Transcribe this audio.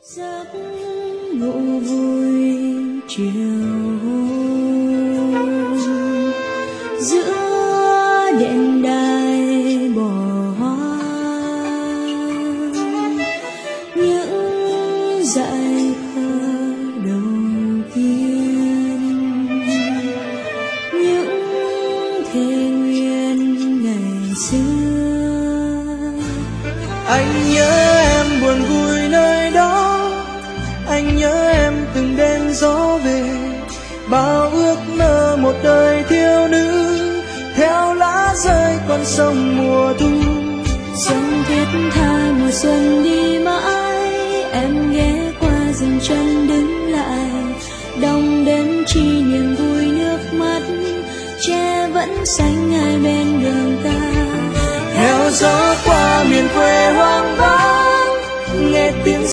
giấc ngủ vui chiều giữa đền đài bỏ hoang, những dải khờ đầu tiên, những thề nguyện ngày xưa. Anh nhớ em buồn vui nơi đó, anh nhớ em từng đêm gió về, bao ước mơ một đời thiếu nữ theo lá rơi con sông mùa thu. Sông thiết tha mùa xuân đi mãi, em ghé qua dừng chân đứng lại, đong đến chi niềm vui nước mắt, tre vẫn xanh hai bên đường ca. Theo gió qua miền quê hoang vắng, nghe tiếng